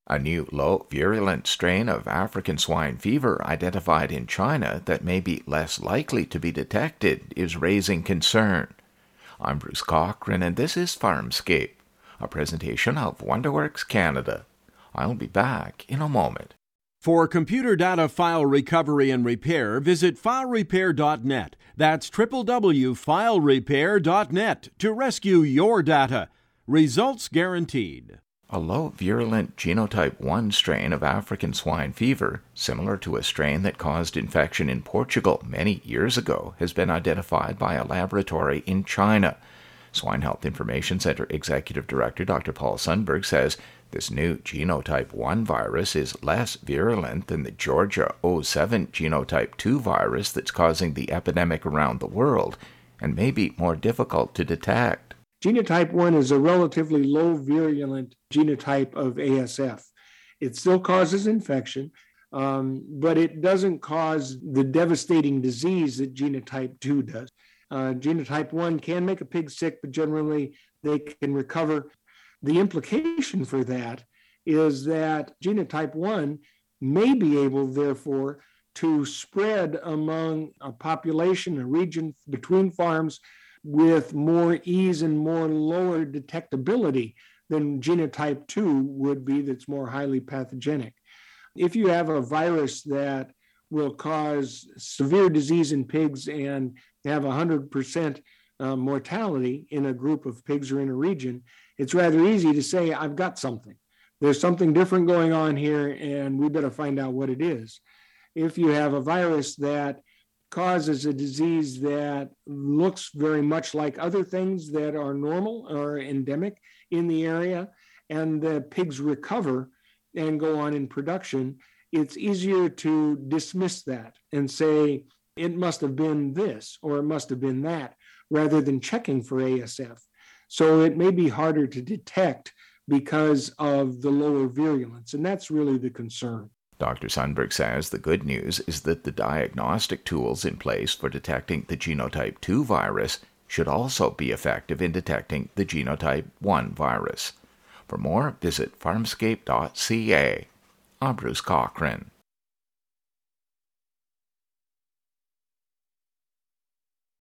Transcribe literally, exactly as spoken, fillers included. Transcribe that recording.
A new low-virulent strain of African swine fever identified in China that may be less likely to be detected is raising concern. I'm Bruce Cochran, and this is Farmscape, a presentation of WonderWorks Canada. I'll be back in a moment. For computer data file recovery and repair, visit file repair dot net. That's w w w dot file repair dot net to rescue your data. Results guaranteed. A low-virulent genotype one strain of African swine fever, similar to a strain that caused infection in Portugal many years ago, has been identified by a laboratory in China. Swine Health Information Center Executive Director Doctor Paul Sundberg says this new genotype one virus is less virulent than the Georgia oh seven genotype two virus that's causing the epidemic around the world, and may be more difficult to detect. Genotype one is a relatively low virulent genotype of A S F. It still causes infection, um, but it doesn't cause the devastating disease that genotype two does. Uh, genotype one can make a pig sick, but generally they can recover. The implication for that is that genotype one may be able, therefore, to spread among a population, a region between farms, with more ease and more lower detectability than genotype two would be, that's more highly pathogenic. If you have a virus that will cause severe disease in pigs and have one hundred percent uh, mortality in a group of pigs or in a region, it's rather easy to say, I've got something. There's something different going on here, and we better find out what it is. If you have a virus that causes a disease that looks very much like other things that are normal or endemic in the area, and the pigs recover and go on in production, it's easier to dismiss that and say, it must have been this or it must have been that, rather than checking for A S F. So it may be harder to detect because of the lower virulence, and that's really the concern. Doctor Sundberg says the good news is that the diagnostic tools in place for detecting the genotype two virus should also be effective in detecting the genotype one virus. For more, visit farmscape dot c a. I'm Bruce Cochran.